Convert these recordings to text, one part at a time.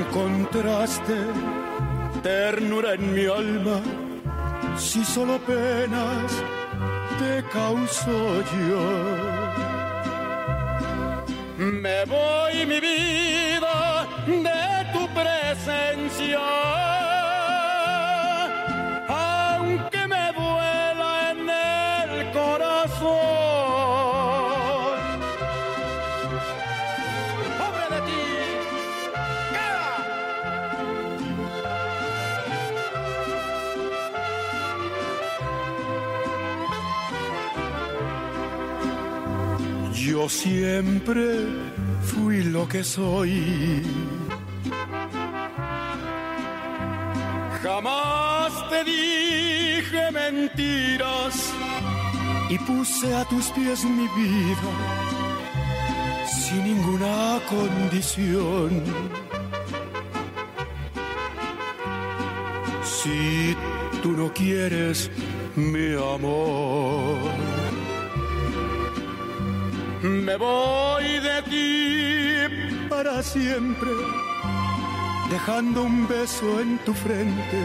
encontraste ternura en mi alma, si solo penas te causo yo. Me voy, mi vida, de tu presencia, aunque me duela en el corazón. ¡Pobre de ti! ¡Queda! Yo siempre fui lo que soy. Jamás te dije mentiras y puse a tus pies mi vida sin ninguna condición. Si tú no quieres mi amor, me voy de ti para siempre, dejando un beso en tu frente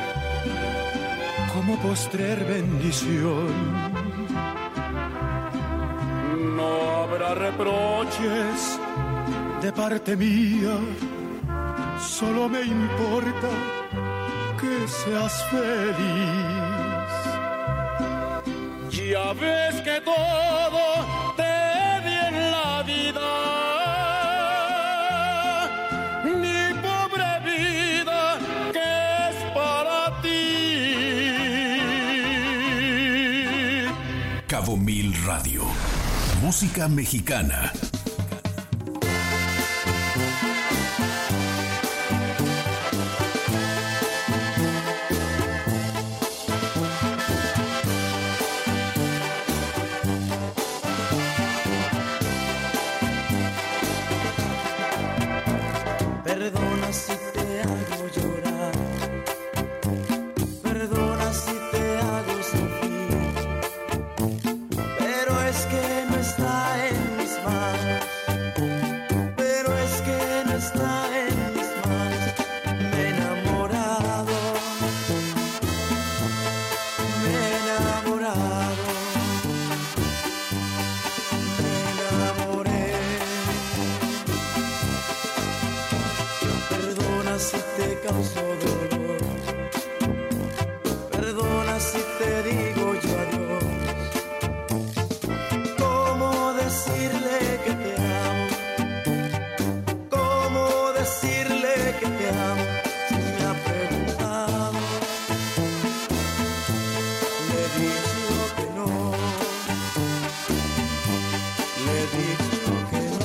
como postrer bendición. No habrá reproches de parte mía, solo me importa que seas feliz. Ya ves que todo te di en la vida, mi pobre vida que es para ti. Cabo Mil Radio, música mexicana. Perdona si te hago llorar, perdona si te hago sufrir, pero es que no está en mis manos, pero es que no está en mis manos. Me he enamorado, me he enamorado, me enamoré. Perdona si te causo dolor, perdona si te digo yo adiós. ¿Cómo decirle que te amo? ¿Cómo decirle que te amo? Si me ha preguntado, le he dicho que no, le he dicho que no.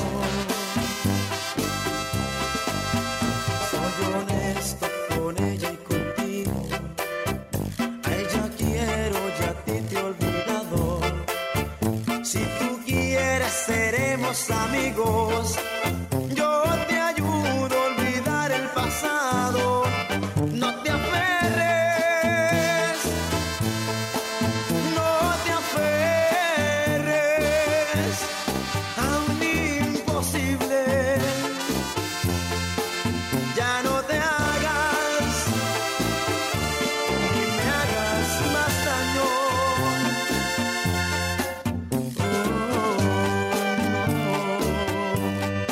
Soy honesto con ella y contigo, a ella quiero y a ti te he olvidado. Si tú quieres seremos amigos, yo te ayudo a olvidar el pasado. No te aferres, no te aferres a un imposible. Ya no te hagas, ni me hagas más daño. Oh, no.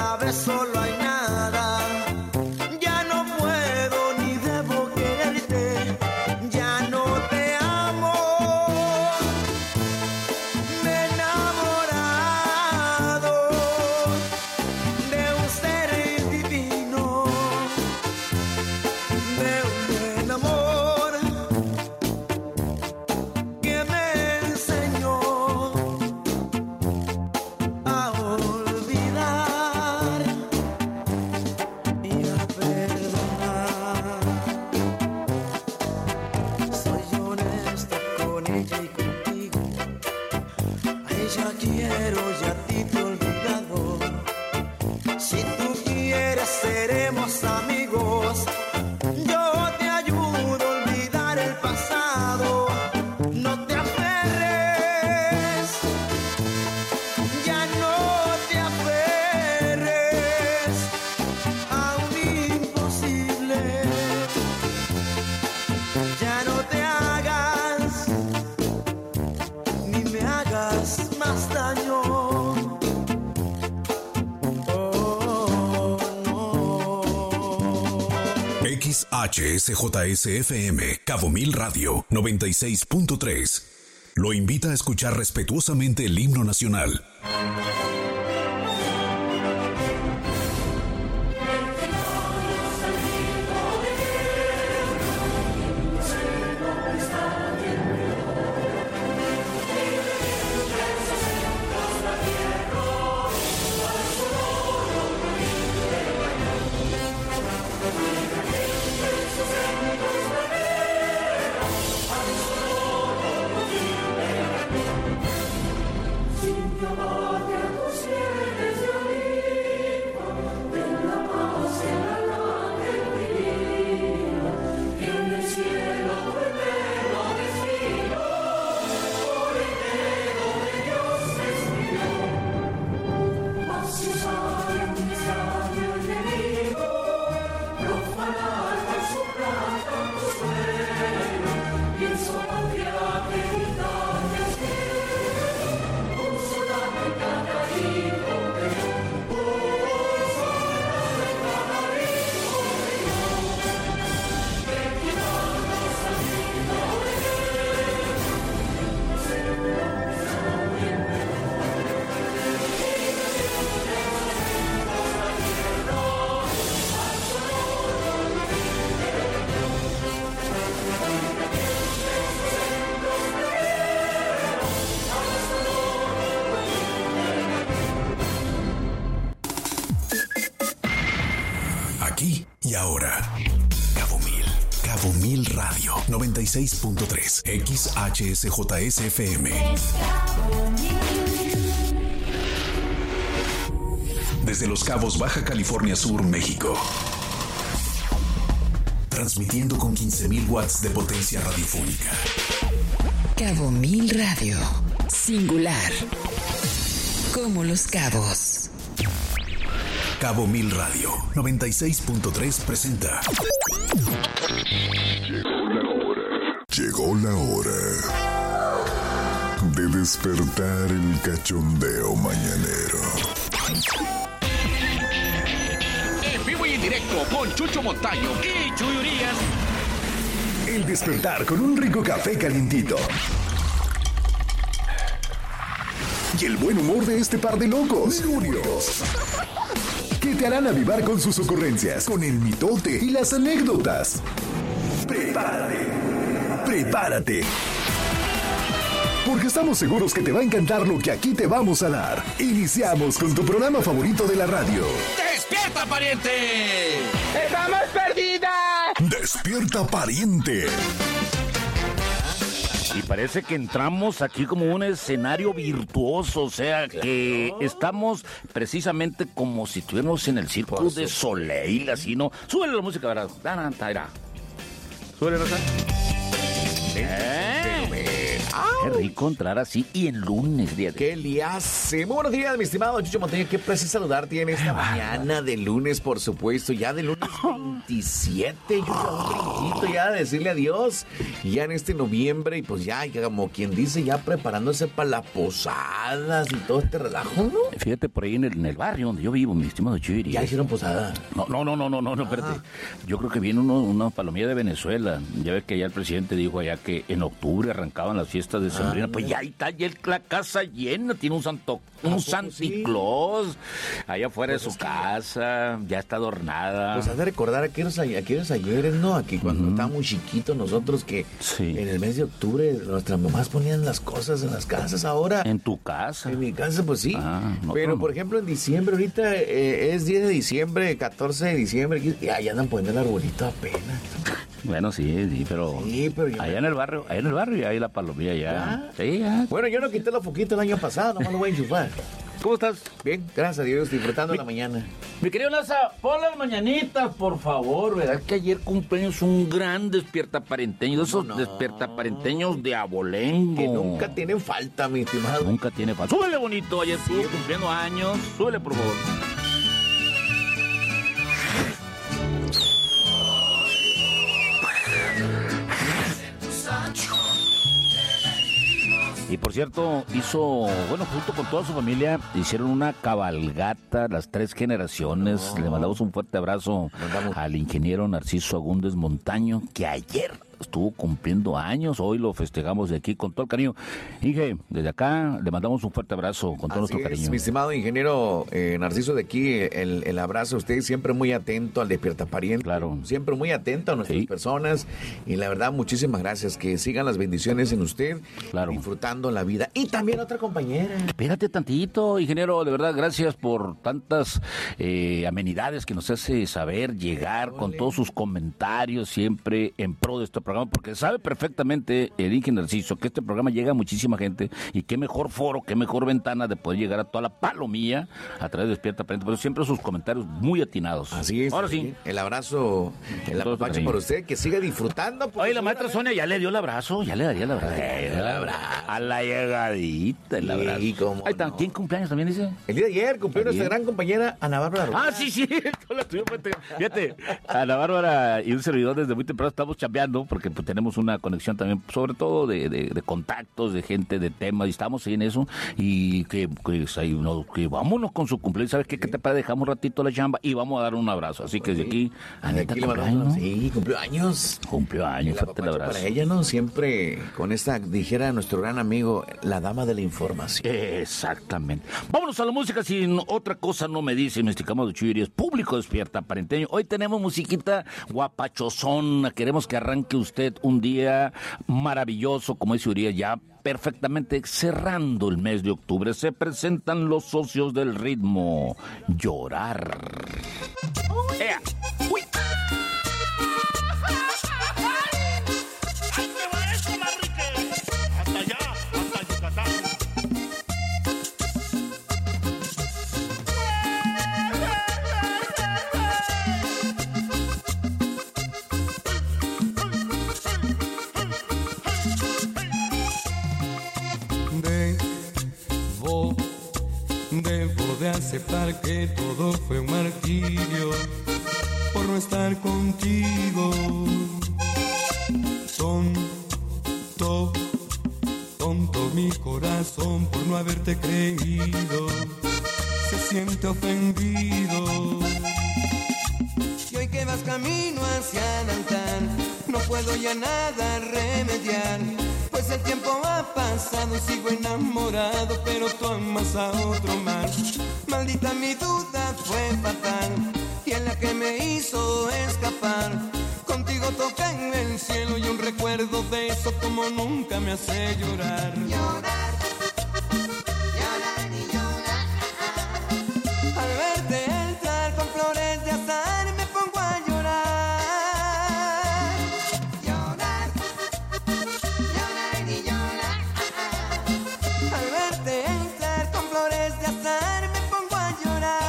otra vez solo hay nada. Ya no puedo ni debo quererte, ya no te amo. Me he enamorado de un ser divino, de un buen amor que me enseñó a olvidar y a perdonar. Soy honesto con ella y contigo. A ella quiero y a ti te he olvidado. Si tú quieres seremos amigos. Yo te ayudo a olvidar el pasado. No te aferres, ya no te aferres a un imposible. Ya no te hagas ni me hagas más daño. Oh, no. XHSJSFM, Cabo Mil Radio, 96.3. Lo invita a escuchar respetuosamente el himno nacional. Aquí y ahora. Cabo Mil Radio, 96.3. XHSJSFM. Desde Los Cabos, Baja California Sur, México. Transmitiendo con 15,000 watts de potencia radiofónica. Cabo Mil Radio. Singular. Como Los Cabos. Cabo Mil Radio, 96.3 presenta. Llegó la hora de despertar el cachondeo mañanero. En vivo y en directo con Chucho Montaño y Chuy Urias. El despertar con un rico café calientito. Y el buen humor de este par de locos, Lunios, que te harán avivar con sus ocurrencias, con el mitote y las anécdotas. Prepárate. Porque estamos seguros que te va a encantar lo que aquí te vamos a dar. Iniciamos con tu programa favorito de la radio. ¡Despierta, pariente! ¡Estamos perdidas! Despierta, pariente. Y parece que entramos aquí como un escenario virtuoso, o sea, que estamos precisamente como si estuviéramos en el Circo de Soleil, así, ¿no? Súbele la música, ¿verdad? Súbele, Rosa. Qué rico entrar así y en lunes, día de... ¡Qué liace! Muy buenos días, mi estimado Chucho Montaño. Qué placer saludarte en esta mañana de lunes, por supuesto. Ya de lunes 27. Yo ya un brinquito ya de decirle adiós. Y ya en este noviembre, y pues ya, como quien dice, ya preparándose para las posadas y todo este relajo, ¿no? Fíjate, por ahí en el barrio donde yo vivo, mi estimado Chiri. ¿Ya hicieron posada? No, espérate. Yo creo que viene una palomilla de Venezuela. Ya ves que allá el presidente dijo allá que en octubre arrancaban las fiestas de Sembrina. Pues ya está ya la casa llena, tiene un Santa Claus allá afuera de su casa, ya está adornada. Pues has de recordar aquellos ayeres, ¿no? Aquí cuando estábamos chiquitos nosotros que en el mes de octubre nuestras mamás ponían las cosas en las casas. Ahora en tu casa. En mi casa, pues sí. Pero por ejemplo en diciembre, ahorita es 10 de diciembre, 14 de diciembre, y allá andan poniendo el arbolito apenas. Bueno, sí, pero allá en el barrio ya hay la palomilla ya. Sí, ya. Bueno, yo no quité los foquitos el año pasado, nomás lo voy a enchufar. ¿Cómo estás? Bien, gracias a Dios, disfrutando la mañana. Mi querido Laza, pon las mañanitas, por favor, ¿verdad? Que ayer cumpleaños un gran despiertaparenteño, esos despiertaparenteños de abolengo. Que nunca tienen falta, mi estimado. Nunca tiene falta. Súbele bonito, ayer estuvo cumpliendo años. Súbele, por favor. Y por cierto, junto con toda su familia, hicieron una cabalgata, las 3 generaciones. Le mandamos un fuerte abrazo al ingeniero Narciso Agúndez Montaño, que ayer estuvo cumpliendo años. Hoy lo festejamos de aquí con todo el cariño. Inge, desde acá le mandamos un fuerte abrazo con todo nuestro cariño. Mi estimado ingeniero Narciso, de aquí el abrazo a usted, siempre muy atento al Despiertapariente. Claro. Siempre muy atento a nuestras personas. Y la verdad, muchísimas gracias. Que sigan las bendiciones en usted. Claro. Disfrutando la vida. Y también otra compañera. Espérate tantito, ingeniero. De verdad, gracias por tantas amenidades que nos hace saber, llegar con todos sus comentarios siempre en pro de este programa, porque sabe perfectamente el ingeniero Narciso que este programa llega a muchísima gente y qué mejor foro, qué mejor ventana de poder llegar a toda la palomilla a través de Despierta Aparente, pero siempre sus comentarios muy atinados. Así es. Ahora sí. El abrazo, el apapacho por usted, que siga disfrutando. Oye, la maestra Sonia ya le dio el abrazo, ya le daría el abrazo. A la llegadita, el abrazo. Sí, cómo ahí está. no. ¿Quién cumpleaños también dice? El día de ayer cumplió nuestra gran compañera Ana Bárbara Rojas. Ah, sí, la tuvimos. Fíjate, Ana Bárbara y un servidor desde muy temprano estamos chambeando porque pues, tenemos una conexión también, sobre todo de contactos, de gente, de temas, y estamos ahí en eso, y que vámonos con su cumpleaños. ¿Sabes qué? ¿Qué te parece? Dejamos un ratito la chamba y vamos a dar un abrazo. Así que desde aquí, Anita, sí, cumplió años. Fuerte el abrazo. Para ella, ¿no? Siempre con esta, dijera nuestro gran amigo, la dama de la información. Exactamente. Vámonos a la música, sin otra cosa no me dice, mi estimado Chuyiri, es público Despierta Parenteño. Hoy tenemos musiquita guapachosona. Queremos que arranque usted un día maravilloso, como dice Urias, ya perfectamente cerrando el mes de octubre. Se presentan los socios del ritmo. Llorar. ¡Ea! ¡Uy! Debo de aceptar que todo fue un martirio por no estar contigo. Tonto mi corazón por no haberte creído, se siente ofendido. Y hoy que vas camino hacia Nantán, no puedo ya nada remediar, pues el tiempo ha pasado y sigo enamorado, pero tú amas a otro más. Maldita mi duda fue fatal, y en la que me hizo escapar. Contigo toca en el cielo y un recuerdo de eso como nunca me hace llorar. Llorar, llorar y llorar. Al verte entrar con flores de azar me pongo a llorar. Llorar, llorar y llorar. Al verte entrar con flores de azar me pongo a llorar.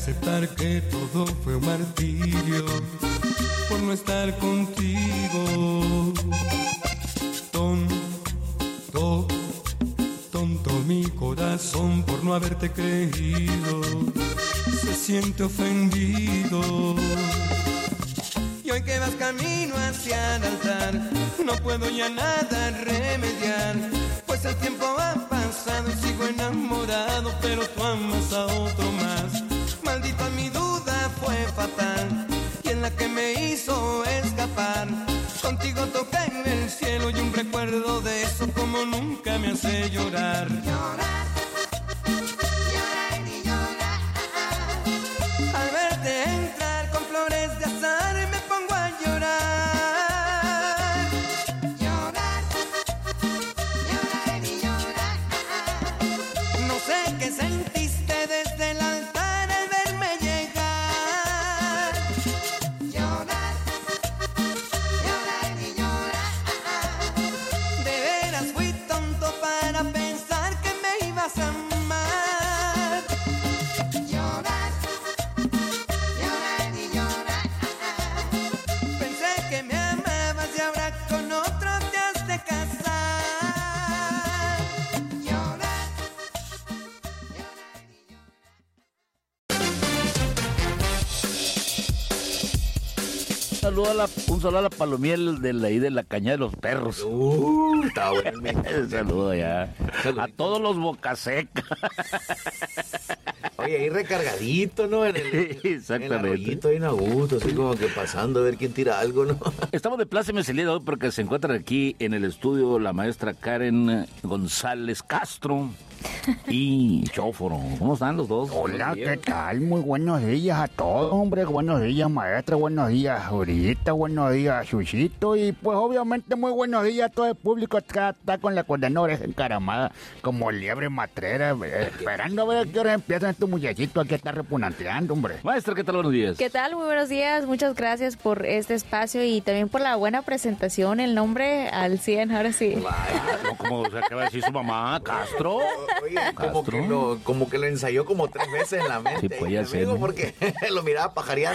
aceptar que todo fue un martirio por no estar contigo. Tonto mi corazón por no haberte creído, se siente ofendido. Y hoy que vas camino hacia el altar, no puedo ya nada remediar, pues el tiempo ha pasado y sigo enamorado, pero tú amas a otro más. Maldita mi duda fue fatal, y en la que me hizo escapar. Contigo toqué en el cielo y un recuerdo de eso como nunca me hace llorar. Llorar, llorar y llorar. Al verte entrar con flores de azar me pongo a llorar. Llorar, llorar y llorar. No sé qué sentiste desde el altar al verme llegar. Llorar, llorar y llorar. De veras fui tonto para pensar que me ibas a amar. Llorar, llorar y llorar. Pensé que me amabas y ahora con otro te has de casar. Llorar, llorar y Un saludo a la palomiel de la cañada de los perros. Está bueno. Saludo ya. A todos los bocasecas. Oye, ahí recargadito, ¿no? Exactamente. En el arroyito, ahí en Augusto, así como que pasando a ver quién tira algo, ¿no? Estamos de plácemes el día de hoy porque se encuentran aquí en el estudio la maestra Karen González Castro y Chóforo. ¿Cómo están los dos? Hola, ¿qué tal? Muy buenos días a todos, hombre. Buenos días, maestra. Buenos días, Jurita. Buenos días, Chuchito. Y pues obviamente muy buenos días a todo el público que está con la condenadora encaramada como liebre matrera, esperando a ver a qué hora empiezan estos muchachitos aquí a estar repunanteando, hombre. Maestra, ¿qué tal? Buenos días. ¿Qué tal? Muy buenos días. Muchas gracias por este espacio y también por la buena presentación. El nombre al 100, ahora sí. No, como se acaba de decir su mamá, Castro. Oye, como que lo ensayó como 3 veces en la mente. Sí, podía ser, ¿no? Porque lo miraba pajareando.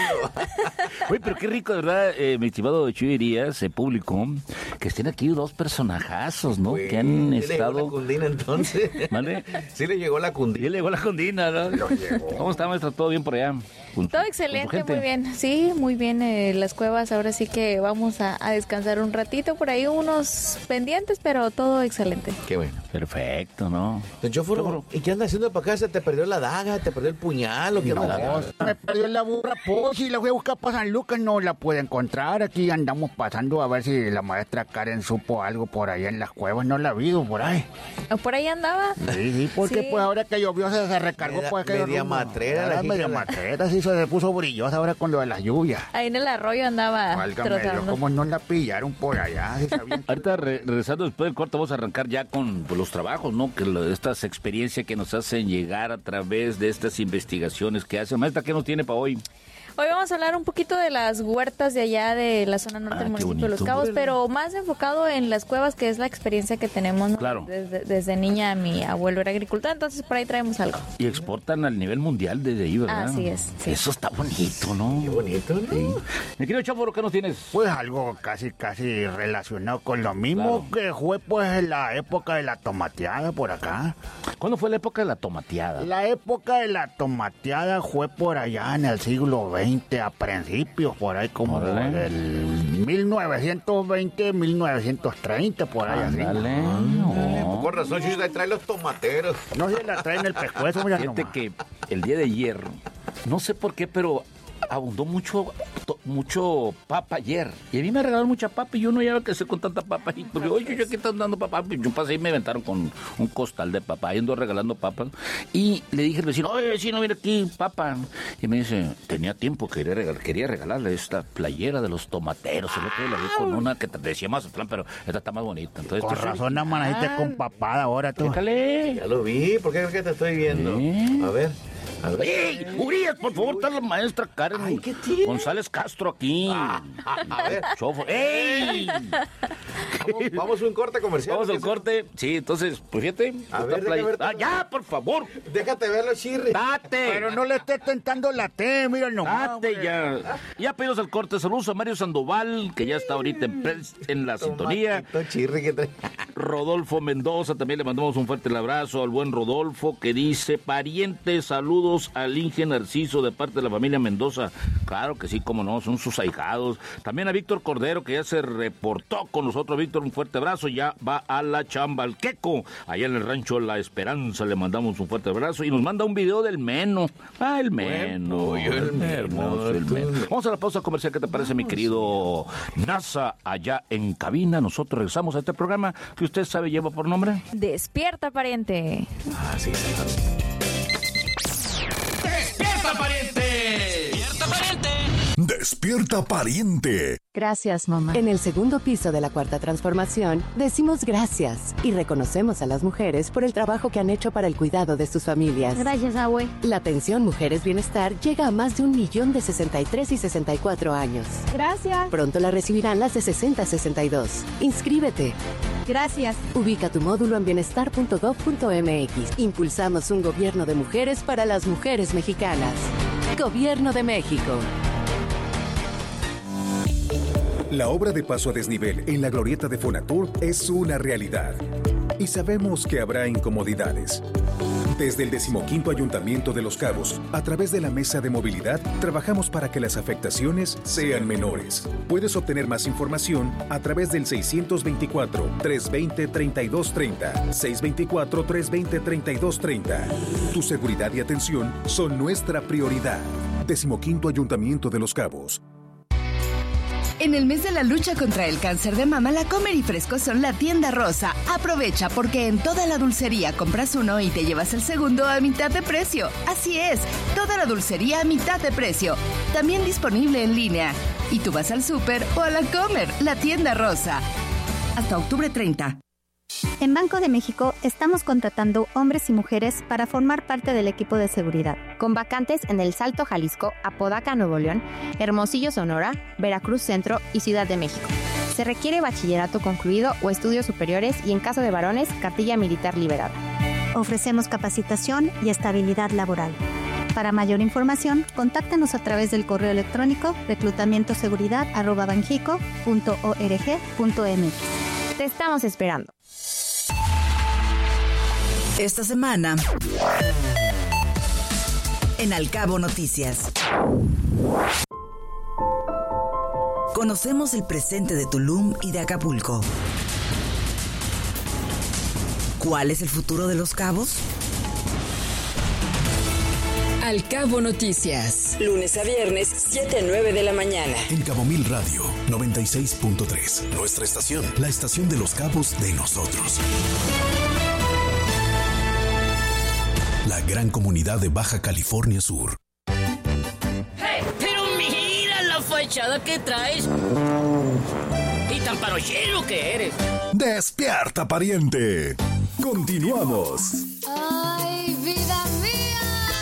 Oye, pero qué rico, de verdad, mi estimado Chuy Díaz, público, que estén aquí dos personajazos, ¿no? Güey, que han ¿sí estado... le llegó la cundina entonces? ¿Vale? Sí le llegó la cundina. Sí le llegó la cundina, ¿no? ¿Cómo está, maestra? ¿Todo bien por allá? Todo excelente, muy bien. Sí, muy bien. Las cuevas, ahora sí que vamos a descansar un ratito. Por ahí unos pendientes, pero todo excelente. Qué bueno. Perfecto, ¿no? Don Chóforo, ¿y qué anda haciendo para acá? ¿Se te perdió la daga? ¿Te perdió el puñal? ¿O qué No, me perdió la burra, pues, y la fui a buscar para San Lucas, no la pude encontrar. Aquí andamos pasando a ver si la maestra Karen supo algo por allá en las cuevas. No la vi, por ahí. ¿Por ahí andaba? Sí, porque Sí. pues ahora que llovió se recargó. Pues, que media matrera. Era media matrera, sí, se puso brillosa ahora con lo de las lluvias. Ahí en el arroyo andaba Válgame Dios, trotando. como no la pillaron por allá. ¿Sí sabían? Ahorita regresando después del corte vamos a arrancar ya con pues, los trabajos, ¿no? Que estas experiencias que nos hacen llegar a través de estas investigaciones que hacen. Maestra, ¿qué nos tiene para hoy? Hoy vamos a hablar un poquito de las huertas de allá de la zona norte del municipio de Los Cabos, pero más enfocado en las cuevas, que es la experiencia que tenemos, ¿no? Claro. Desde niña mi abuelo era agricultor, entonces por ahí traemos algo. Y exportan al nivel mundial desde ahí, ¿verdad? Así es, sí. Eso está bonito, ¿no? Qué bonito, ¿no? Sí. Mi querido Chóforo, ¿qué nos tienes? Pues algo casi relacionado con lo mismo que fue pues la época de la tomateada por acá. ¿Cuándo fue la época de la tomateada? La época de la tomateada fue por allá en el siglo XX, a principios, por ahí como del 1920, 1930, por ahí así. Con razón, Chucho, ahí trae los tomateros. No se la traen el pescuezo, mira Fíjate nomás. que el día de ayer, no sé por qué, pero abundó mucho papa ayer. Y a mí me regalaron mucha papa y yo no había que hacer con tanta papa. Y porque, oye, yo aquí están dando papa. Yo pasé y me aventaron con un costal de papa. Ahí ando regalando papas. Y le dije al vecino, oye, vecino, mira aquí, papa. Y me dice, tenía tiempo que quería regalarle esta playera de los tomateros. El otro día la vi con una que te decía Mazatlán, pero esta está más bonita. Entonces, Con razón amaneciste con papada ahora tú. Déjale. Ya lo vi, ¿por qué crees que te estoy viendo? ¿Sí? A ver. ¡Ey! Urias, por favor, está la maestra Karen González Castro aquí. A ver. ¡Ey! Vamos a un corte comercial. Vamos al corte. Sí, entonces, pues fíjate. A ver, ya, por favor. Déjate verlo, Chirri. Date. Pero no le estés tentando la T, mira nomás. Date ya. Ya pedimos al corte. Saludos a Mario Sandoval, que ya está ahorita en la sintonía. Chirri, que trae. Rodolfo Mendoza, también le mandamos un fuerte abrazo al buen Rodolfo, que dice: parientes, saludos al Inge Narciso de parte de la familia Mendoza. Claro que sí, cómo no, son sus ahijados. También a Víctor Cordero, que ya se reportó con nosotros. Víctor, un fuerte abrazo, ya va a la chamba, al Queco, allá en el rancho La Esperanza, le mandamos un fuerte abrazo y nos manda un video del Meno. El Meno. Hermoso, el Meno. Vamos a la pausa comercial, ¿qué te parece, mi querido NASA, allá en cabina? Nosotros regresamos a este programa que usted sabe lleva por nombre Despierta, pariente. Sí. ¡Despierta, pariente! ¡Despierta, pariente! Despierta, pariente. Gracias, mamá. En el segundo piso de la Cuarta Transformación, decimos gracias y reconocemos a las mujeres por el trabajo que han hecho para el cuidado de sus familias. Gracias, abue. La pensión Mujeres Bienestar llega a más de 1 millón de 63 y 64 años. Gracias. Pronto la recibirán las de 60 a 62. Inscríbete. Gracias. Ubica tu módulo en bienestar.gov.mx. Impulsamos un gobierno de mujeres para las mujeres mexicanas. Gobierno de México. La obra de paso a desnivel en la glorieta de Fonatur es una realidad. Y sabemos que habrá incomodidades. Desde el 15º Ayuntamiento de Los Cabos, a través de la Mesa de Movilidad, trabajamos para que las afectaciones sean menores. Puedes obtener más información a través del 624-320-3230. 624-320-3230. Tu seguridad y atención son nuestra prioridad. 15º Ayuntamiento de Los Cabos. En el mes de la lucha contra el cáncer de mama, la Comer y Fresco son la tienda rosa. Aprovecha porque en toda la dulcería compras uno y te llevas el segundo a mitad de precio. Así es, toda la dulcería a mitad de precio. También disponible en línea. Y tú vas al súper o a la Comer, la tienda rosa. Hasta octubre 30. En Banco de México estamos contratando hombres y mujeres para formar parte del equipo de seguridad, con vacantes en El Salto, Jalisco, Apodaca, Nuevo León, Hermosillo, Sonora, Veracruz Centro y Ciudad de México. Se requiere bachillerato concluido o estudios superiores y, en caso de varones, cartilla militar liberada. Ofrecemos capacitación y estabilidad laboral. Para mayor información, contáctanos a través del correo electrónico reclutamientoseguridad@banjico.org.mx. Te estamos esperando. Esta semana, en Al Cabo Noticias, conocemos el presente de Tulum y de Acapulco. ¿Cuál es el futuro de Los Cabos? Al Cabo Noticias. Lunes a viernes, 7 a 9 de la mañana. En Cabo Mil Radio 96.3. Nuestra estación, la estación de Los Cabos de nosotros. La gran comunidad de Baja California Sur. ¡Hey! Pero mira la fachada que traes. Y tan parochero que eres. Despierta, pariente. Continuamos. Ay, vida mía.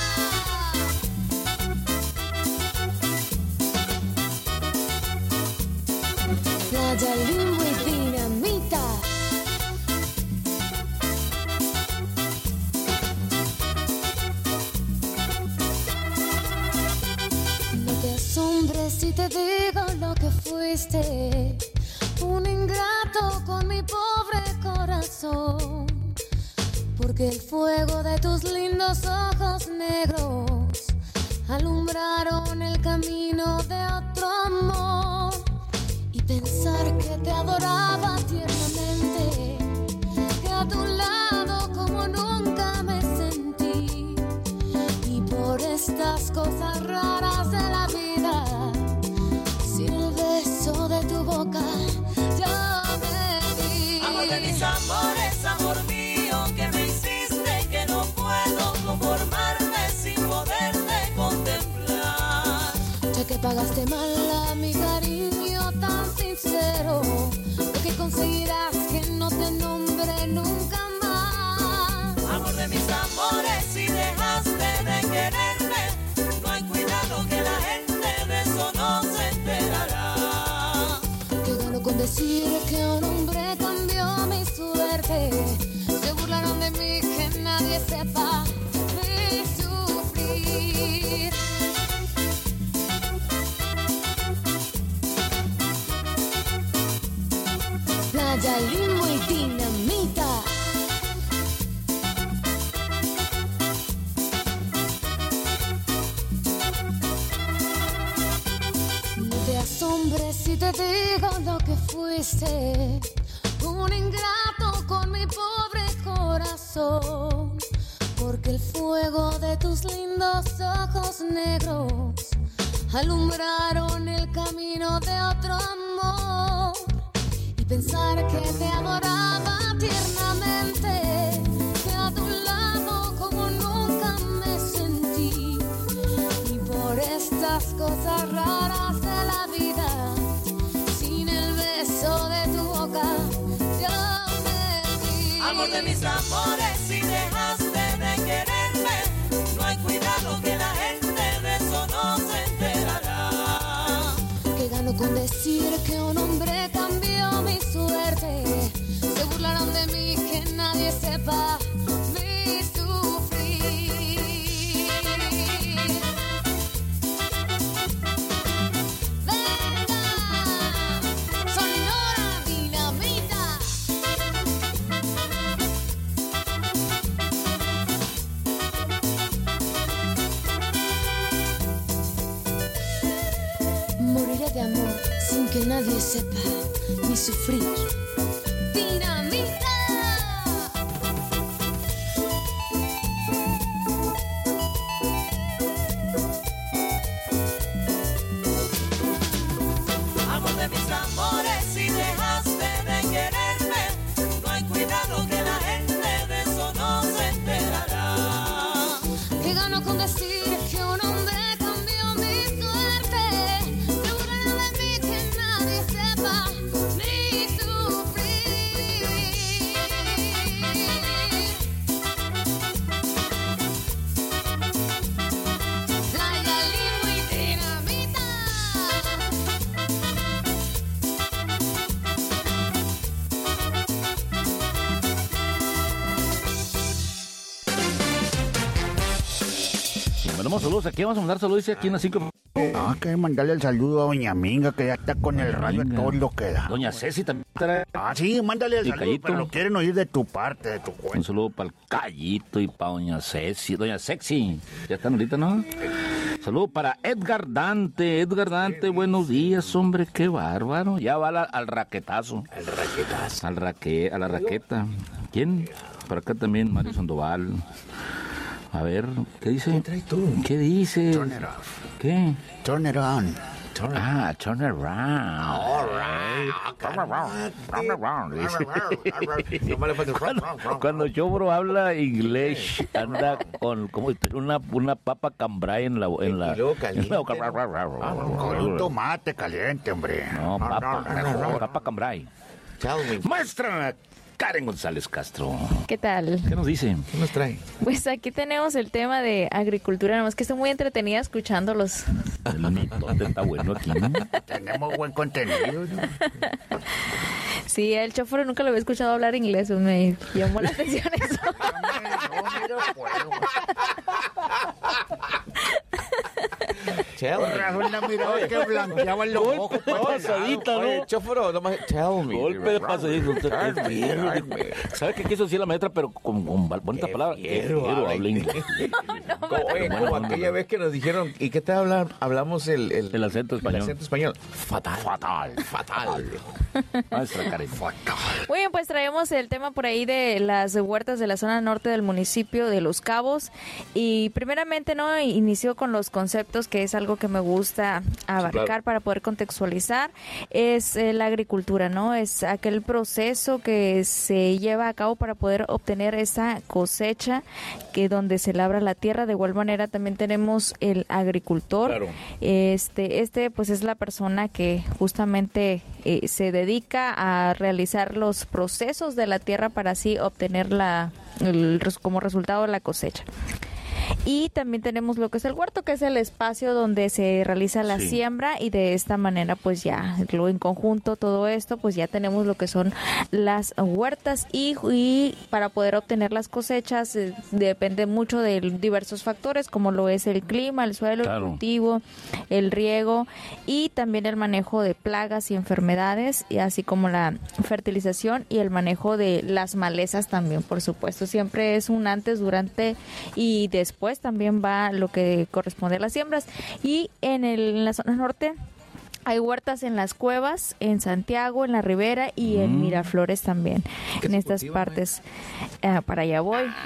Playa Limbo y dinamita. No te asombres si te digo lo que fuiste. Un ingrato con mi pobre corazón. Porque el fuego de tus lindos ojos negros alumbraron el camino de otro amor. Y pensar que te adoraba tiernamente, que a tu lado como nunca me sentí. Y por estas cosas raras de la vida, sin el beso de tu boca, yo me di. Amor de mis amores, amor mío, que me hiciste que no puedo conformarme sin poderte contemplar. Ya que pagaste mal a mi cariño tan sincero, lo que conseguirás que no te nombre nunca más. Amor de mis amores, si dejaste de querer fuiste. Se burlaron de mí, que nadie sepa de sufrir. Playa, Limbo y Dinamita. No te asombres si te digo lo que fuiste. Un ingrato con mi pobre corazón. Porque el fuego de tus lindos ojos negros alumbraron el camino de otro amor. Pensar que te adoraba tiernamente, que a tu lado como nunca me sentí. Y por estas cosas raras de la vida, sin el beso de tu boca, yo me vi. Amor de mis amores, si dejaste de quererme, no hay cuidado que la gente de eso no se enterará. Que gano con decir que un hombre cambió mi suerte. Se burlaron de mí, que nadie sepa mi sufrir. Venga, Sonora Dinamita. Moriré de amor sin que nadie sepa mi sufrir. Dinamita. Amor de mis amores, si dejaste de quererme, no hay cuidado que la gente de eso no se enterará. Que gano con decir que un hombre cambió mi suerte. Se burlaron de mí, que nadie sepa mi sufrir. Playa, Limbo y Dinamita. Mandamos saludos, aquí vamos a mandar saludos, dice aquí en las 5. Ah, que mandarle el saludo a doña Minga, que ya está con el radio a todo lo que da. Doña Ceci también estará. Ah, sí, mándale el Y saludo, Callito. pero lo quieren oír de tu parte, de tu cuenta. Un saludo para el Callito y para doña Ceci. Doña Sexy, ya están ahorita, ¿no? Saludo para Edgar Dante. Edgar Dante, buenos días, hombre, qué bárbaro. Ya va al raquetazo. El raquetazo. A la raqueta. ¿Quién? Para acá también, Mario Sandoval. A ver, ¿qué dice? ¿Qué traes tú? ¿Qué dice? Turn it off. ¿Qué? Turn it on. Turn around. All right. Turn around. Cuando Chobro habla inglés, anda con como una papa cambray en la Y luego caliente. Con un tomate caliente, hombre. No, papa cambray. Tell me. Maestra Karen González Castro. ¿Qué tal? ¿Qué nos dice? ¿Qué nos trae? Pues aquí tenemos el tema de agricultura, nomás que estoy muy entretenida escuchándolos. El mitote está bueno aquí, ¿no? Tenemos buen contenido, ¿no? Sí, el chofer nunca lo había escuchado hablar inglés, me llamó la atención eso. Tell Por razón la mirada que blanqueaban los ojos. Pasadita, ¿no? Oye, chófero, nomás, tell me. Golpe de pasadita. ¿Sabes qué quiso decir la maestra? Pero con bonita palabra. Quiero habla inglés. Oye, como aquella vez que nos dijeron, ¿y qué te hablamos el acento español? El acento español. Fatal. Maestra Karen. Muy bien, pues traemos el tema por ahí de las huertas de la zona norte del municipio de Los Cabos. Y primeramente, ¿no? Inició con los conceptos, que es algo que me gusta abarcar, claro, para poder contextualizar. Es la agricultura, ¿no? Es aquel proceso que se lleva a cabo para poder obtener esa cosecha, que donde se labra la tierra. De igual manera también tenemos el agricultor. Claro. Este pues es la persona que justamente se dedica a realizar los procesos de la tierra para así obtener como resultado la cosecha. Y también tenemos lo que es el huerto, que es el espacio donde se realiza la siembra, y de esta manera pues ya luego en conjunto todo esto pues ya tenemos lo que son las huertas, y para poder obtener las cosechas depende mucho de diversos factores, como lo es el clima, el suelo, el cultivo, el riego, y también el manejo de plagas y enfermedades, y así como la fertilización y el manejo de las malezas también, por supuesto. Siempre es un antes, durante y después también va lo que corresponde a las siembras. Y en la zona norte hay huertas en las Cuevas, en Santiago, en la Ribera y en Miraflores también. En estas partes. Para allá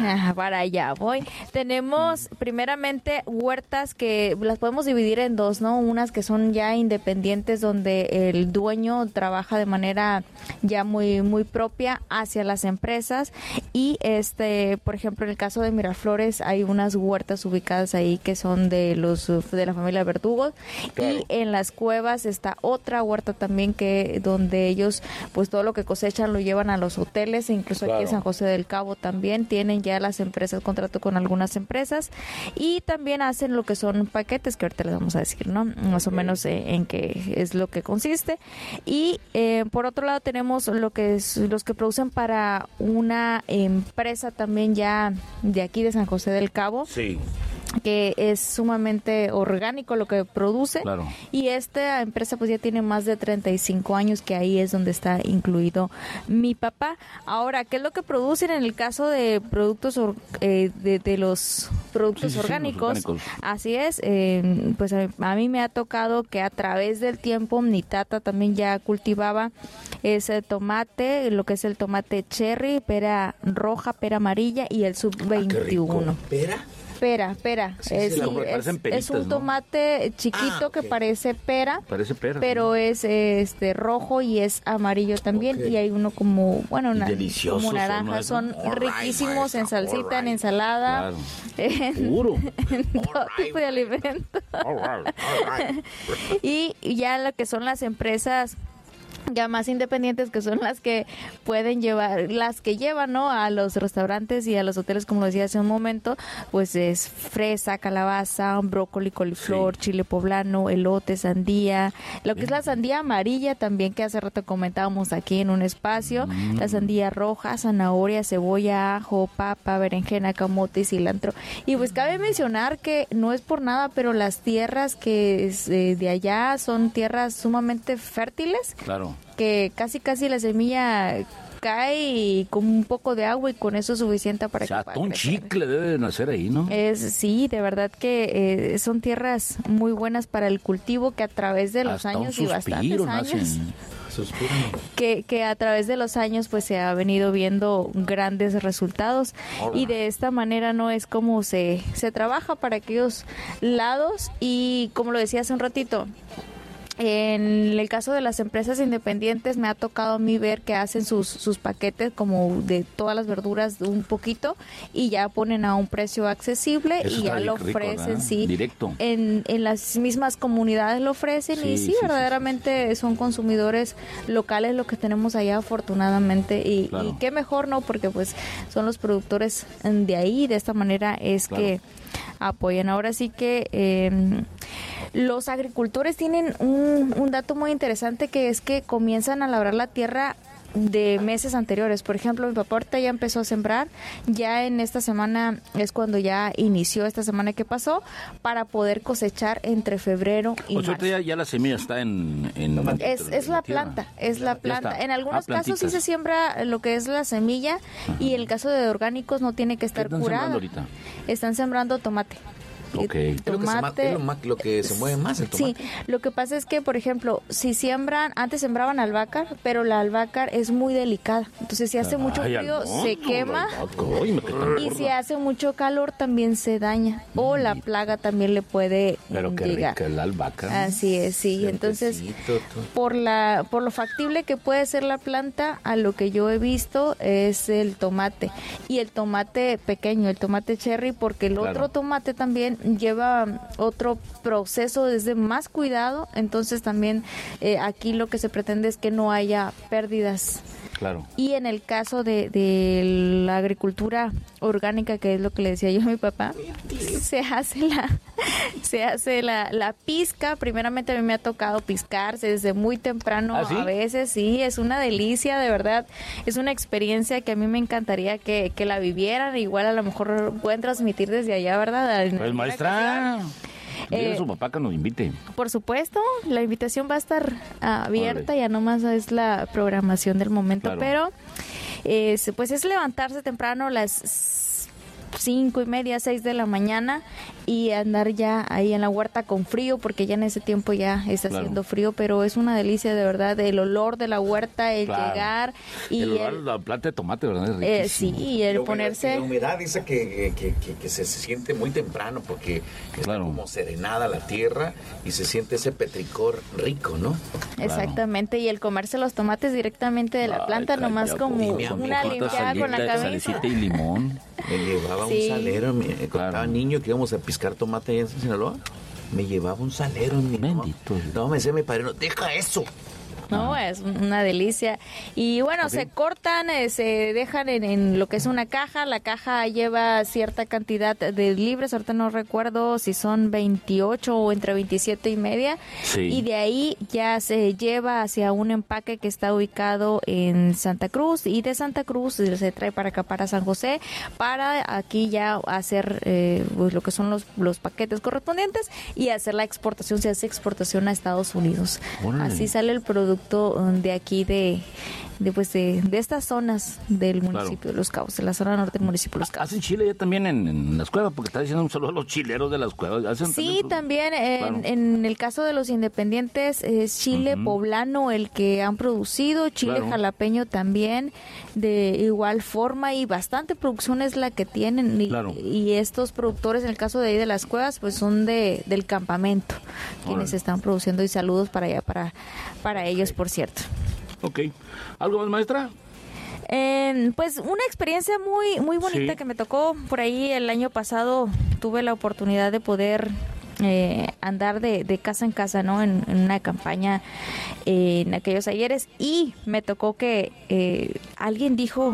voy. Tenemos primeramente huertas que las podemos dividir en dos, ¿no? Unas que son ya independientes, donde el dueño trabaja de manera ya muy, muy propia hacia las empresas. Y por ejemplo, en el caso de Miraflores hay unas huertas ubicadas ahí que son de la familia Verdugos. Y en las Cuevas está otra huerta también donde ellos pues todo lo que cosechan lo llevan a los hoteles, e incluso aquí en San José del Cabo también tienen ya las empresas contrato con algunas empresas, y también hacen lo que son paquetes, que ahorita les vamos a decir, ¿no? Más o menos en qué es lo que consiste. Y por otro lado tenemos los que producen para una empresa también ya de aquí de San José del Cabo. Sí. Que es sumamente orgánico lo que produce, y esta empresa pues ya tiene más de 35 años, que ahí es donde está incluido mi papá. Ahora, ¿qué es lo que producen en el caso de productos de los productos orgánicos? Así es, pues a mí me ha tocado que a través del tiempo mi tata también ya cultivaba ese tomate, lo que es el tomate cherry, pera roja, pera amarilla y el sub-21. Pera. Es un tomate chiquito que parece pera, pero es rojo y es amarillo también, y hay uno como, como naranja. Son riquísimos en salsita, en ensalada, en todo tipo de alimentos. Y ya lo que son las empresas ya más independientes, que son las que pueden llevan, ¿no?, a los restaurantes y a los hoteles, como decía hace un momento, pues es fresa, calabaza, brócoli, coliflor, chile poblano, elote, sandía, lo que es la sandía amarilla también, que hace rato comentábamos aquí en un espacio, la sandía roja, zanahoria, cebolla, ajo, papa, berenjena, camote y cilantro. Y pues cabe mencionar que no es por nada, pero las tierras que de allá son tierras sumamente fértiles. Que casi la semilla cae con un poco de agua, y con eso es suficiente para que pueda crecer. Un chicle debe de nacer ahí, ¿no? Sí, de verdad que son tierras muy buenas para el cultivo, que a través de los años y bastantes años, que a través de los años pues se ha venido viendo grandes resultados. Y de esta manera no es como se trabaja para aquellos lados. Y como lo decía hace un ratito, en el caso de las empresas independientes me ha tocado a mí ver que hacen sus paquetes como de todas las verduras un poquito, y ya ponen a un precio accesible. Eso y ya lo ofrecen, directo. En las mismas comunidades lo ofrecen, y verdaderamente son consumidores locales lo que tenemos allá, afortunadamente, y qué mejor, ¿no? Porque pues son los productores de ahí, de esta manera es que apoyan. Ahora sí que los agricultores tienen un dato muy interesante, que es que comienzan a labrar la tierra de meses anteriores. Por ejemplo, mi papá ahorita ya empezó a sembrar, ya en esta semana es cuando ya inició, esta semana que pasó, para poder cosechar entre febrero y marzo. Ya la semilla está en es la planta, En algunos casos sí se siembra lo que es la semilla, y en el caso de orgánicos no tiene que estar curada. Están sembrando tomate. Tomate, lo que se mueve más, el tomate. Sí, lo que pasa es que, por ejemplo, antes sembraban albahaca, pero la albahaca es muy delicada. Entonces, si hace mucho frío, se quema. Y si hace mucho calor, también se daña. O la plaga también le puede llegar. Qué rica la albahaca. Así es, sí. Entonces, por lo factible que puede ser la planta, a lo que yo he visto es el tomate. Y el tomate pequeño, el tomate cherry, porque el otro tomate también lleva otro proceso desde más cuidado. Entonces también aquí lo que se pretende es que no haya pérdidas Claro. Y en el caso de la agricultura orgánica, que es lo que le decía yo a mi papá, se hace la pizca. Primeramente a mí me ha tocado piscar desde muy temprano. ¿Ah, sí? A veces sí, es una delicia, de verdad. Es una experiencia que a mí me encantaría que la vivieran. Igual a lo mejor pueden transmitir desde allá, ¿verdad? Pues maestra, dile a su papá que nos invite. Por supuesto, la invitación va a estar abierta, ya nomás es la programación del momento, Claro. pero pues es levantarse temprano las 5:30, 6 de la mañana y andar ya ahí en la huerta con frío, porque ya en ese tiempo ya está haciendo frío, pero es una delicia de verdad, el olor de la huerta, el llegar y la planta de tomate, ¿verdad? Es riquísimo. sí, y el ponerse... La humedad dice que se siente muy temprano porque está como serenada la tierra y se siente ese petricor rico, ¿no? Exactamente, y el comerse los tomates directamente de la planta, nomás como una limpiada con la cabeza. Salecita y limón. Me llevaba un salero, cuando estaba niño que íbamos a piscar tomate allá en Sinaloa, me llevaba un salero. No, me decía mi padre, no, deja eso. No, es una delicia. Y bueno, se cortan, se dejan en lo que es una caja. La caja lleva cierta cantidad de libras. Ahorita no recuerdo si son 28 o entre 27 y media. Sí. Y de ahí ya se lleva hacia un empaque que está ubicado en Santa Cruz. Y de Santa Cruz se trae para acá, para San José, para aquí ya hacer pues lo que son los paquetes correspondientes y hacer la exportación. Se hace exportación a Estados Unidos. Órale. Así sale el producto de aquí de estas zonas del municipio de Los Cabos, de la zona norte del municipio de Los Cabos. ¿Hacen chile ya también en las cuevas? Porque está diciendo un saludo a los chileros de las cuevas. Sí, también en el caso de los independientes es chile poblano el que han producido, chile jalapeño también de igual forma, y bastante producción es la que tienen, y estos productores en el caso de ahí de las cuevas pues son del campamento quienes están produciendo, y saludos para allá, para ellos, por cierto. Ok. ¿Algo más, maestra? Pues una experiencia muy bonita que me tocó por ahí el año pasado. Tuve la oportunidad de poder andar de casa en casa, ¿no? En una campaña en aquellos ayeres, y me tocó que alguien dijo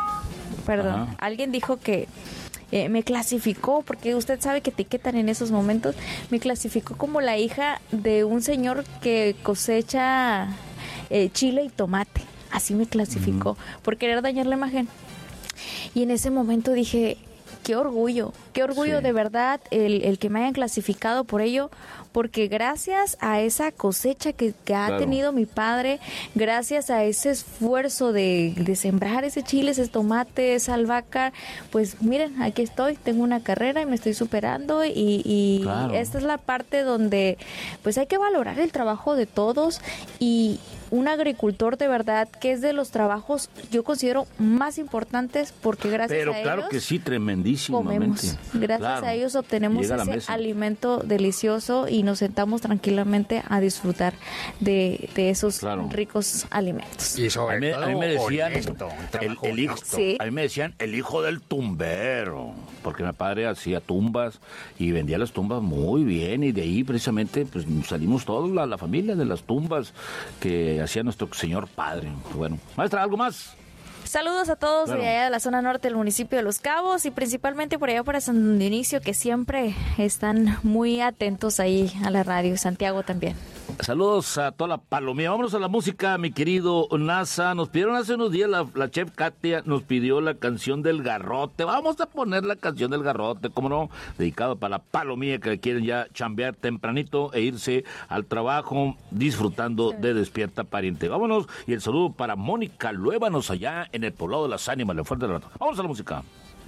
que me clasificó, porque usted sabe que etiquetan en esos momentos, me clasificó como la hija de un señor que cosecha chile y tomate. Así me clasificó, por querer dañar la imagen. Y en ese momento dije, qué orgullo de verdad el que me hayan clasificado por ello, porque gracias a esa cosecha que ha tenido mi padre, gracias a ese esfuerzo de sembrar ese chile, ese tomate, esa albahaca, pues miren, aquí estoy, tengo una carrera y me estoy superando, y esta es la parte donde pues hay que valorar el trabajo de todos, y un agricultor de verdad que es de los trabajos yo considero más importantes, porque gracias a ellos claro que sí, tremendísimamente. Comemos. Gracias a ellos obtenemos ese alimento delicioso y nos sentamos tranquilamente a disfrutar de esos ricos alimentos. Y sobre a mí me decían el hijo, Sí. a mí me decían el hijo del tumbero, porque mi padre hacía tumbas y vendía las tumbas muy bien, y de ahí precisamente pues salimos todos, la familia de las tumbas que hacía nuestro señor padre. Bueno, maestra, ¿algo más? Saludos a todos de allá de la zona norte del municipio de Los Cabos, y principalmente por allá para San Dionisio, que siempre están muy atentos ahí a la radio. Santiago también. Saludos a toda la palomía. Vámonos a la música, mi querido NASA. Nos pidieron hace unos días, la chef Katia nos pidió la canción del garrote. Vamos a poner la canción del garrote, cómo no, dedicado para la palomía que quieren ya chambear tempranito e irse al trabajo disfrutando de Despierta Pariente. Vámonos, y el saludo para Mónica Luébanos allá en el Poblado de las Ánimas, en Fuerte de la... Vamos a la música.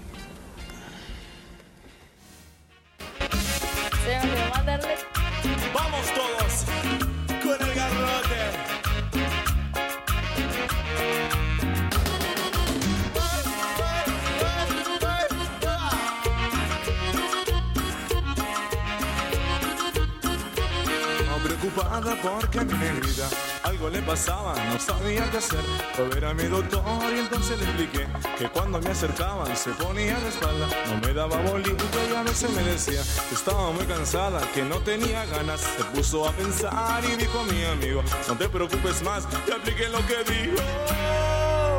Vamos todos con el garrote. Preocupada porque a mi negrita algo le pasaba, no sabía qué hacer. Fue a ver a mi doctor y entonces le expliqué que cuando me acercaban se ponía de espalda, no me daba bolito y a veces me decía que estaba muy cansada, que no tenía ganas. Se puso a pensar y dijo a mi amigo, no te preocupes más, te apliqué lo que dijo.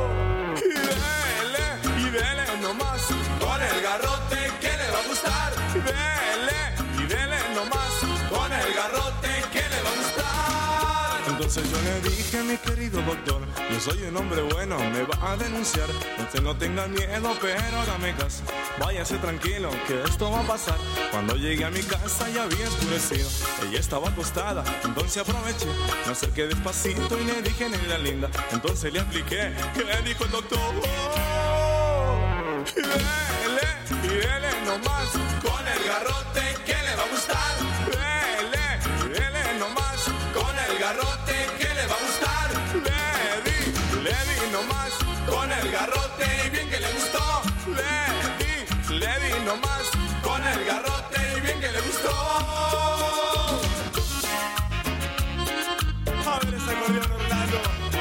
le dije, mi querido doctor, yo soy un hombre bueno, me va a denunciar. Usted no tenga miedo, pero hágame caso. Váyase tranquilo, que esto va a pasar. Cuando llegué a mi casa ya había oscurecido. Ella estaba acostada, entonces aproveché. Me acerqué despacito y le dije, negra linda. Entonces le apliqué, ¿qué dijo el doctor? Y dele nomás con el garrote que le va a gustar. Dele nomás con el garrote que le va a gustar. Le di nomás con el garrote y bien que le gustó. Le di nomás con el garrote y bien que le gustó. A ver ese acordeón, Orlando.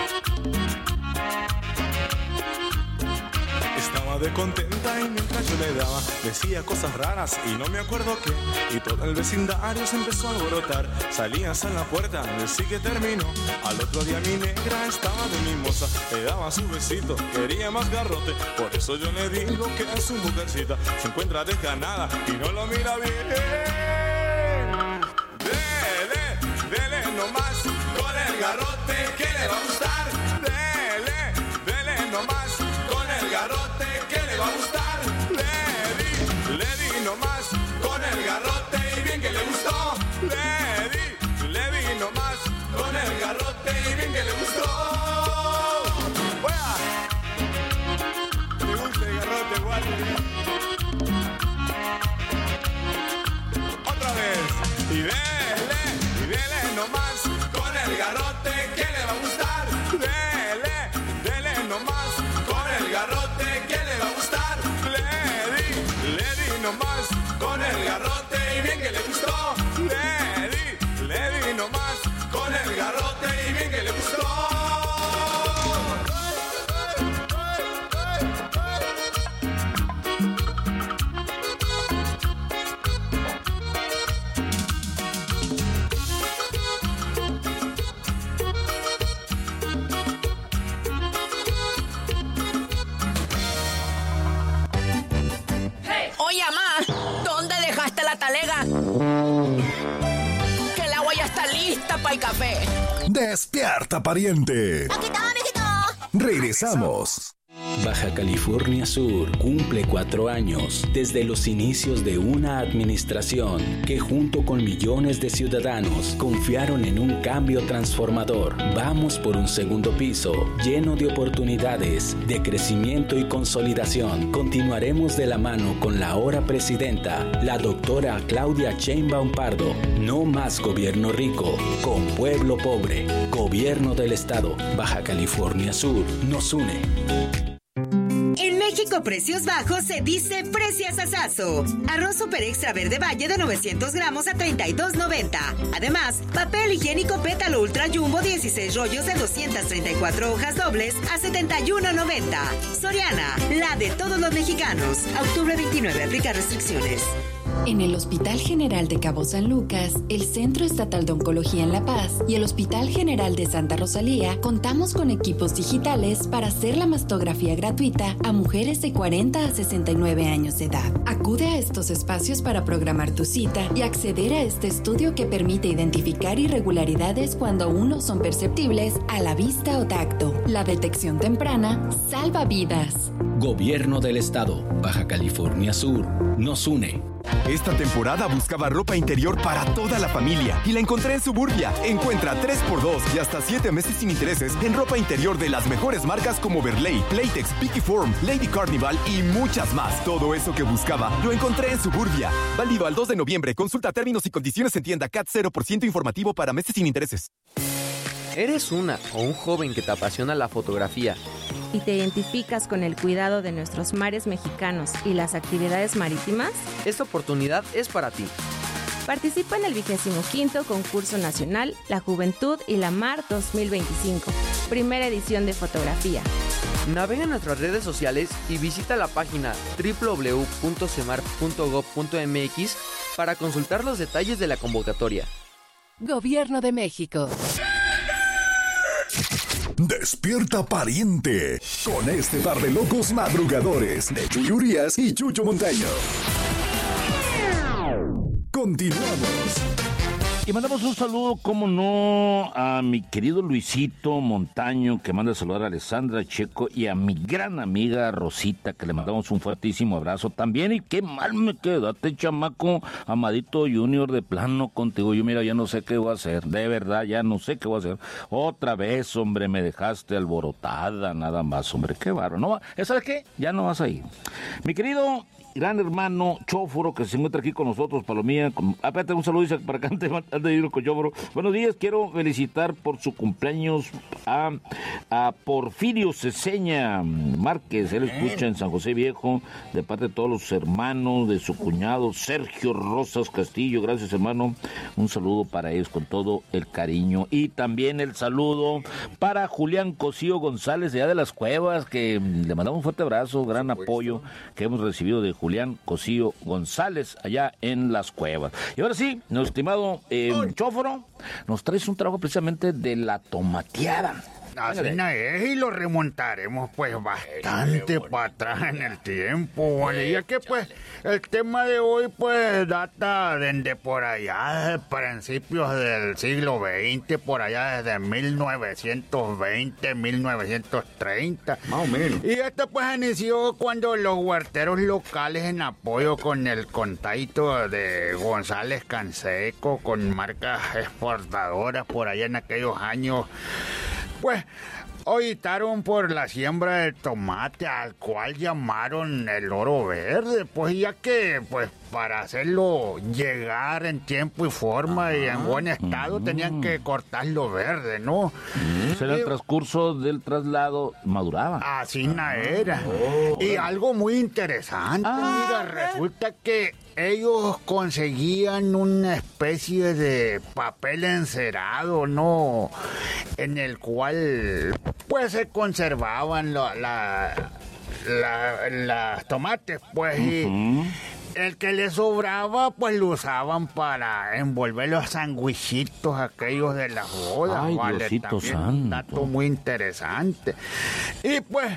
Estaba de contenta y mientras yo le daba decía cosas raras y no me acuerdo qué. Y todo el vecindario se empezó a alborotar. Salías a la puerta, decí que terminó. Al otro día mi negra estaba de mimosa. Le daba su besito, quería más garrote. Por eso yo le digo que es su mujercita. Se encuentra desganada y no lo mira bien. Dele nomás con el garrote que le va a gustar. Dele nomás con el garrote que le va a gustar. Le di nomás con el garrote y bien que le gustó. Le di nomás con el garrote y bien que le gustó. ¡Buena! Me gusta el garrote, guardia. Otra vez. Y dele nomás con el garrote que le va a gustar. Dele nomás con el garrote que le va a gustar. Le di nomás con el garrote y bien que le gustó. Le di nomás con el garrote y bien que le gustó. Oye, mamá, ¿dónde dejaste la talega? Que el agua ya está lista para el café. Despierta, pariente. Aquí está, mijito. Regresamos. Baja California Sur cumple 4 años desde los inicios de una administración que junto con millones de ciudadanos confiaron en un cambio transformador. Vamos por un segundo piso lleno de oportunidades, de crecimiento y consolidación. Continuaremos de la mano con la ahora presidenta, la doctora Claudia Sheinbaum Pardo. No más gobierno rico, con pueblo pobre. Gobierno del Estado. Baja California Sur nos une. En México, precios bajos se dice preciasasazo. Arroz Super Extra Verde Valle de 900 gramos a $32.90. Además, papel higiénico Pétalo Ultra Jumbo 16 rollos de 234 hojas dobles a $71.90. Soriana, la de todos los mexicanos. Octubre 29, aplica restricciones. En el Hospital General de Cabo San Lucas, el Centro Estatal de Oncología en La Paz y el Hospital General de Santa Rosalía contamos con equipos digitales para hacer la mastografía gratuita a mujeres de 40 a 69 años de edad. Acude a estos espacios para programar tu cita y acceder a este estudio que permite identificar irregularidades cuando aún no son perceptibles a la vista o tacto. La detección temprana salva vidas. Gobierno del Estado. Baja California Sur nos une. Esta temporada buscaba ropa interior para toda la familia y la encontré en Suburbia. Encuentra 3x2 y hasta 7 meses sin intereses en ropa interior de las mejores marcas como Verley, Playtex, Piquiform, Lady Carnival y muchas más. Todo eso que buscaba lo encontré en Suburbia. Válido al 2 de noviembre. Consulta términos y condiciones en tienda. CAT 0% informativo para meses sin intereses. ¿Eres una o un joven que te apasiona la fotografía y te identificas con el cuidado de nuestros mares mexicanos y las actividades marítimas? Esta oportunidad es para ti. Participa en el 25º Concurso Nacional La Juventud y la Mar 2025, primera edición de fotografía. Navega en nuestras redes sociales y visita la página www.semar.gov.mx para consultar los detalles de la convocatoria. Gobierno de México. Despierta, pariente, con este par de locos madrugadores de Chuy Urias y Chucho Montaño. Continuamos. Y mandamos un saludo, como no, a mi querido Luisito Montaño, que manda a saludar a Alessandra Checo, y a mi gran amiga Rosita, que le mandamos un fuertísimo abrazo también. Y qué mal me quedaste, chamaco, Amadito Junior, de plano contigo. Yo, mira, ya no sé qué voy a hacer, de verdad, ya no sé qué voy a hacer. Otra vez, hombre, me dejaste alborotada, nada más, hombre, qué bárbaro. No, ¿sabes qué? Ya no vas a ir. Mi querido gran hermano Chóforo, que se encuentra aquí con nosotros, Palomía. Espérate, un saludo, dice para acá antes de ir con Chóforo. Buenos días, quiero felicitar por su cumpleaños a Porfirio Ceseña Márquez. Él escucha en San José Viejo, de parte de todos los hermanos, de su cuñado Sergio Rosas Castillo. Gracias, hermano. Un saludo para ellos con todo el cariño. Y también el saludo para Julián Cosío González, de allá de Las Cuevas, que le mandamos un fuerte abrazo, gran apoyo que hemos recibido de Julián Cosío González, allá en Las Cuevas. Y ahora sí, nuestro estimado Chóforo, nos traes un trabajo precisamente de la tomateada. Así es, y lo remontaremos pues bastante para atrás en el tiempo, ¿vale? Ya que pues el tema de hoy pues data desde por allá, principios del siglo XX, por allá desde 1920, 1930. Más o menos. Y esto pues inició cuando los huerteros locales, en apoyo con el contadito de González Canseco, con marcas exportadoras por allá en aquellos años, pues optaron por la siembra de tomate, al cual llamaron el oro verde, pues ya que pues para hacerlo llegar en tiempo y forma y en buen estado tenían que cortarlo verde, ¿no? En el transcurso del traslado maduraba. Así era. Y algo muy interesante, mira, resulta que ellos conseguían una especie de papel encerado, ¿no? En el cual pues se conservaban las tomates, pues, y el que les sobraba, pues lo usaban para envolver los sandwichitos aquellos de las bodas. Ay, ¿vale? Diosito También santo. un dato muy interesante. Y pues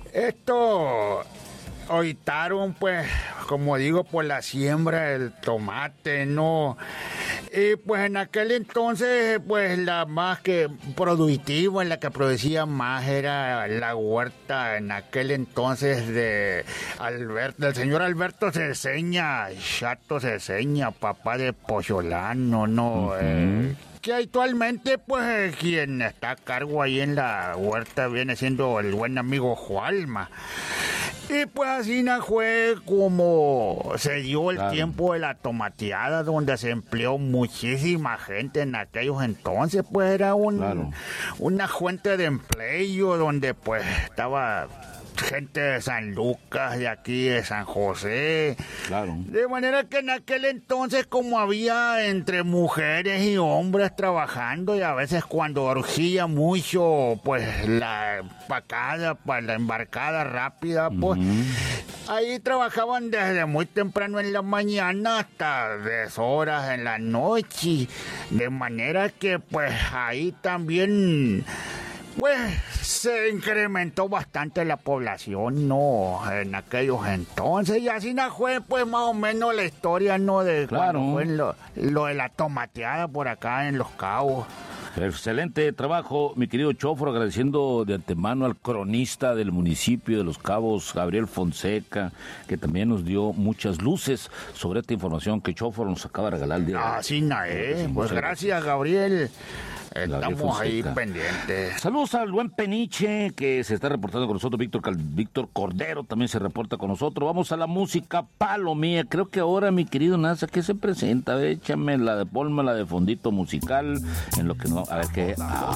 esto optaron, pues, como digo, por la siembra del tomate, ¿no? Y pues en aquel entonces, pues la más que productiva, la que producía más era la huerta en aquel entonces del señor Alberto Ceseña, Chato Ceseña, papá de Pocholano, ¿no? Que actualmente, pues, quien está a cargo ahí en la huerta viene siendo el buen amigo Jualma. Y pues así fue como se dio el tiempo de la tomateada, donde se empleó muchísima gente en aquellos entonces, pues era una fuente de empleo donde pues estaba gente de San Lucas, de aquí de San José. De manera que en aquel entonces, como había entre mujeres y hombres trabajando, y a veces cuando urgía mucho, pues la empacada, pues la embarcada rápida, pues ahí trabajaban desde muy temprano en la mañana hasta deshoras en la noche. De manera que pues ahí también pues se incrementó bastante la población, ¿no? En aquellos entonces, y así fue, pues, más o menos la historia, ¿no? De cuando fue lo de la tomateada por acá en Los Cabos. Excelente trabajo, mi querido Chóforo, agradeciendo de antemano al cronista del municipio de Los Cabos, Gabriel Fonseca, que también nos dio muchas luces sobre esta información que Chóforo nos acaba de regalar el día. Así pues gracias, Gabriel. Estamos ahí pendientes. Saludos al buen Peniche, que se está reportando con nosotros. Víctor Cordero también se reporta con nosotros. Vamos a la música Palomía. Creo que ahora, mi querido Nasa, ¿qué se presenta? Échame ponme la de fondito musical. En lo que no, a ver qué.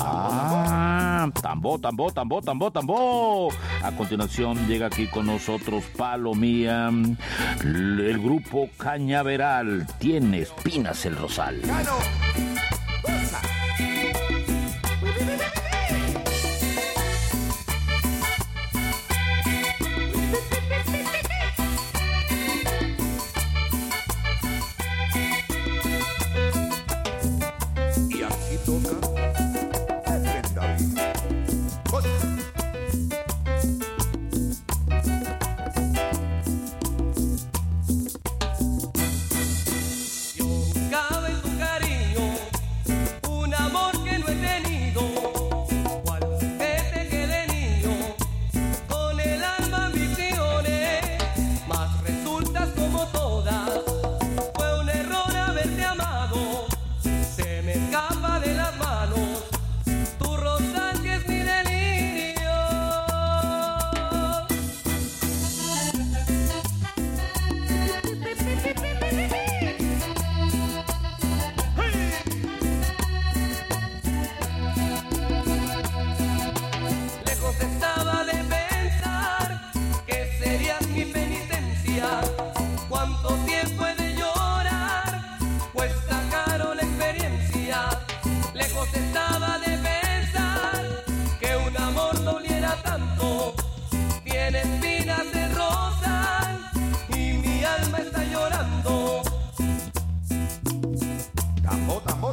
Tambo. A continuación llega aquí con nosotros Palomía. El grupo Cañaveral. Tiene espinas el rosal. Yo buscaba en tu cariño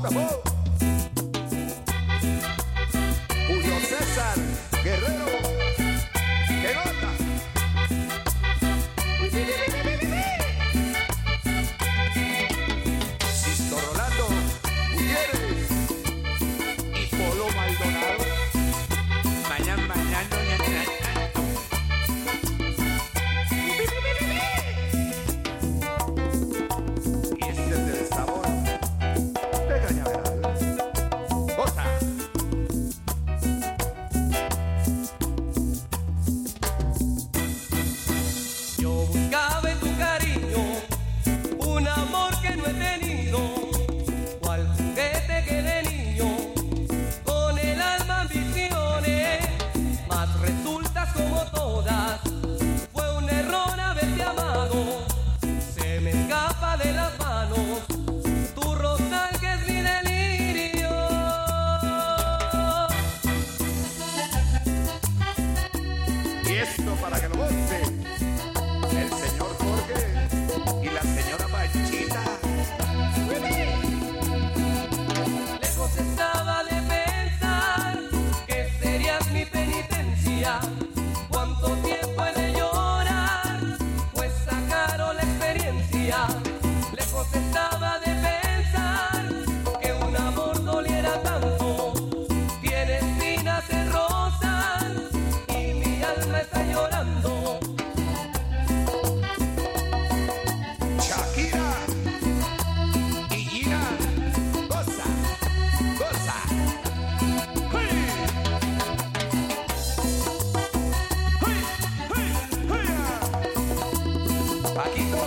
¡Vamos! Julio César Guerrero. ¡Qué nota! Sisto Rolando Gutiérrez y Polo Maldonado. Mañana. Y este es el sabor de Cañaveral. ¡Goza! Yo buscaba en tu cariño un amor que no he tenido, cual juguete que de niño con el alma ambicioné, mas resultas como todas, fue un error haberte amado, se me escapa de las manos tu rosal que es mi delirio. Y esto para que lo goce el señor Jorge y la señora Panchita. Lejos estaba de pensar que serías mi penitencia. Cuánto tiempo he de llorar, pues sacaron la experiencia. Lejos estaba de pensar que un amor doliera tanto. Tiene espinas en rosas y mi alma está llorando. Shakira y Gina. Goza, goza. ¡Hey! ¡Hey! ¡Hey! ¡Hey! Paquito.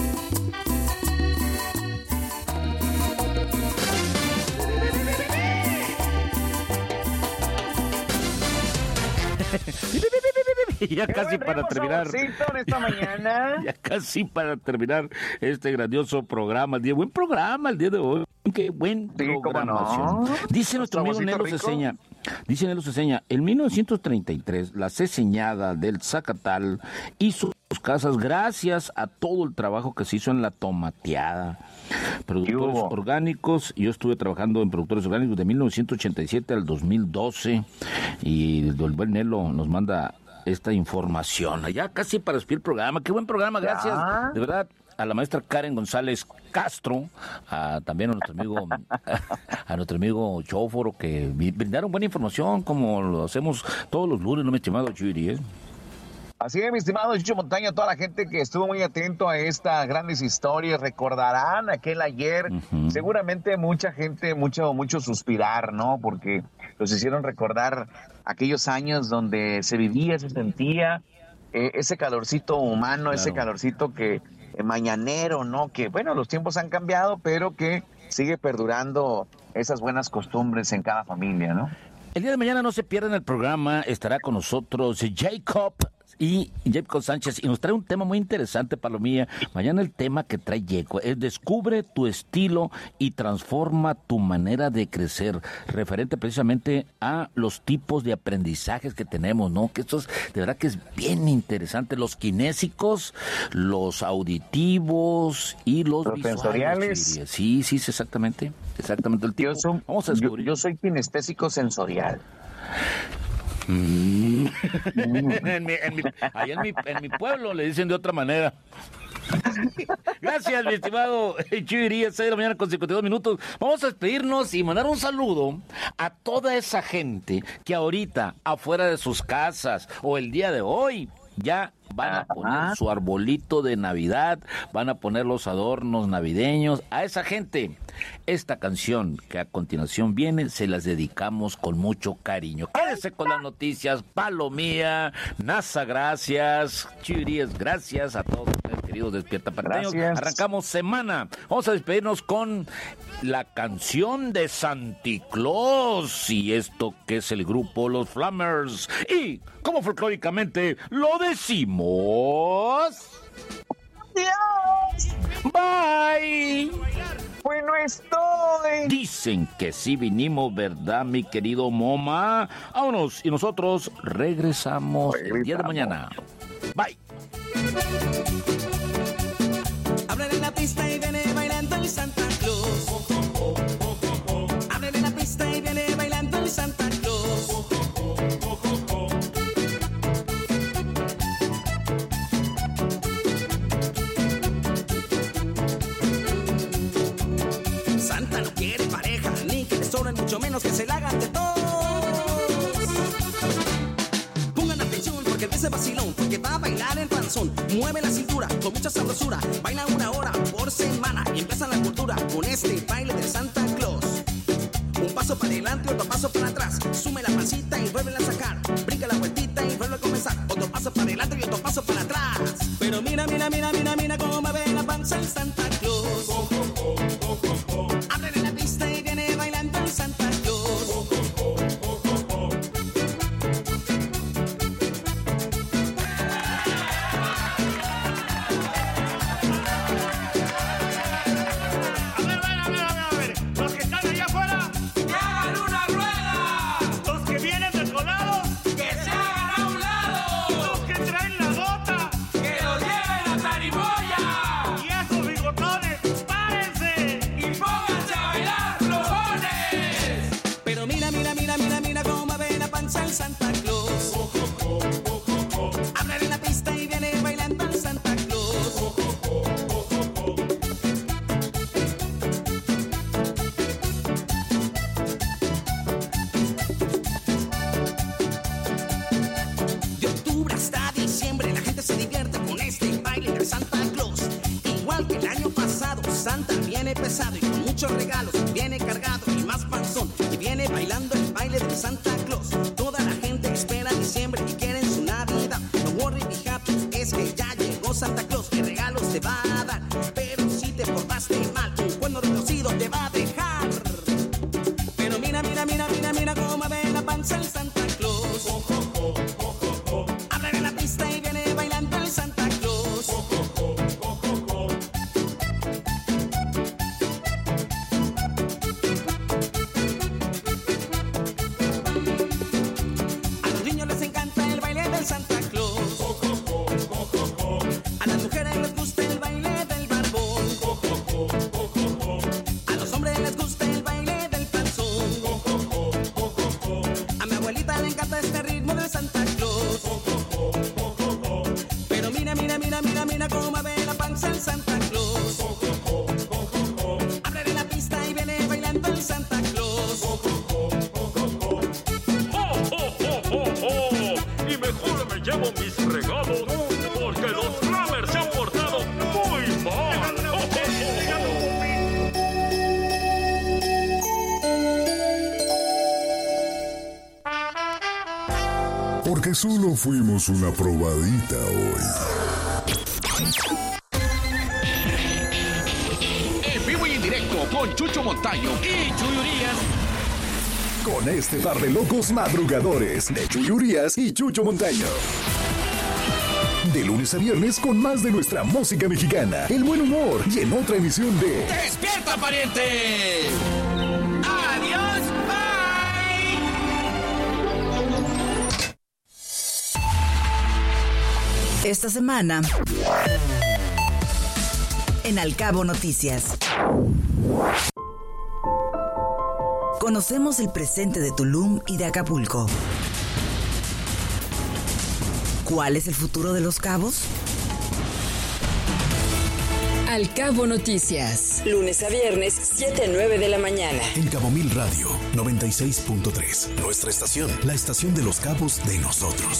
Ya casi para terminar. Esta mañana. Ya casi para terminar este grandioso programa. Buen programa el día de hoy. Qué buen programación. no. Dice nuestro amigo Saborcito Nelo rico. Ceseña. Dice Nelo Ceseña, en 1933 la ceseñada del Zacatal hizo sus casas gracias a todo el trabajo que se hizo en la tomateada. Productores orgánicos, yo estuve trabajando en productores orgánicos de 1987 al 2012 y el buen Nelo nos manda esta información. Ya casi para despedir el programa. Qué buen programa, gracias. De verdad, a la maestra Karen González Castro, también a nuestro amigo Chóforo, que brindaron buena información, como lo hacemos todos los lunes, no mi estimado Chiri, ¿eh? Así es, mi estimado Chucho Montaño, toda la gente que estuvo muy atento a estas grandes historias, recordarán aquel ayer, seguramente mucha gente, mucho suspirar, ¿no? Porque los hicieron recordar aquellos años donde se vivía, se sentía ese calorcito humano, claro. Ese calorcito que mañanero, ¿no? Que bueno, los tiempos han cambiado, pero que sigue perdurando esas buenas costumbres en cada familia, ¿no? El día de mañana no se pierdan el programa, estará con nosotros Jacob Sánchez y nos trae un tema muy interesante, Palomilla. Mañana el tema que trae Jacob es Descubre tu estilo y transforma tu manera de crecer, referente precisamente a los tipos de aprendizajes que tenemos, ¿no? Que esto es, de verdad que es bien interesante, los kinésicos, los auditivos y los sensoriales. Sí, exactamente el tipo. Vamos a descubrir. Yo soy kinestésico sensorial. En mi pueblo le dicen de otra manera. Gracias, mi estimado Chuiría, 6 de la mañana con 52 minutos. Vamos a despedirnos y mandar un saludo a toda esa gente que ahorita, afuera de sus casas o el día de hoy, ya van a poner su arbolito de Navidad, van a poner los adornos navideños. A esa gente, esta canción que a continuación viene, se las dedicamos con mucho cariño. Quédese con las noticias, Palomía, NASA, gracias, Chirías, gracias a todos ustedes, queridos Despierta Parteños. Arrancamos semana. Vamos a despedirnos con la canción de Santi Claus, y esto que es el grupo Los Flammers. Y, como folclóricamente lo decimos... ¡Adiós! ¡Bye! Bueno, estoy. Dicen que sí vinimos, ¿verdad, mi querido Moma? Vámonos, y nosotros regresamos el día de mañana. Bye. Abre la pista y viene bailando el Santa Claus. Santa no quiere pareja, ni que le sobren, mucho menos que se la hagan de todos. Pongan atención porque empieza vacilón, porque va a bailar el panzón. Mueve la cintura con mucha sabrosura, baila 1 hora por semana y empieza la cultura con este baile de Santa Claus. Un paso para adelante, otro paso para atrás, sume la pancita y vuelve a sacar, brinca la vueltita y vuelve a comenzar, otro paso para adelante y otro paso para atrás. Pero mira, mira, mira, mira, mira cómo mueve la panza el Santa Claus. Abre la pista y viene bailando el Santa Claus. Santa Claus. Abre la pista y viene bailando el Santa Claus. De octubre hasta diciembre la gente se divierte con este baile del Santa Claus. Igual que el año pasado, Santa viene pesado y con muchos regalos, viene cargado y más panzón, y viene bailando el baile del Santa Claus. Espera diciembre y quieren su Navidad. No worry, be happy, es que ya llegó Santa Claus. ¿Qué regalos te va a dar? Pero si te portaste mal, un cuerno retorcido te va a dejar. Pero mira, mira, mira, mira, mira cómo mueve la panza el Santa Claus. Abre la pista y viene bailando el Santa Claus. Santa Claus. A las mujeres les gusta el baile del barbón. A los hombres les gusta el baile del panzón. A mi abuelita le encanta este ritmo de Santa Claus. Pero mira, mira, mira, mira, mira cómo mueve la panza el Santa Claus. Abre la pista y viene bailando el Santa Claus. Y mejor me llevo mis regalos porque los Kramer se han portado muy mal. Porque solo fuimos una probadita hoy. En vivo y en directo con Chucho Montaño y Chuy Urias. Con este par de locos madrugadores de Chuy Urias y Chucho Montaño. De lunes a viernes con más de nuestra música mexicana, el buen humor y en otra emisión de ¡Despierta, pariente! ¡Adiós, bye! Esta semana en Al Cabo Noticias. Conocemos el presente de Tulum y de Acapulco. ¿Cuál es el futuro de Los Cabos? Al Cabo Noticias. Lunes a viernes, 7 a 9 de la mañana. En Cabo Mil Radio 96.3. Nuestra estación, la estación de Los Cabos de nosotros.